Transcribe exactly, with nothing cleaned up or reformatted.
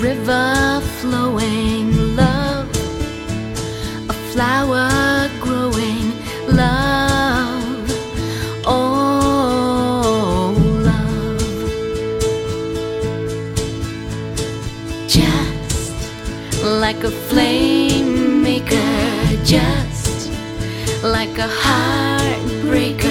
river flowing, love, a flower growing, love, oh love. Just like a flame maker, just like a heartbreaker,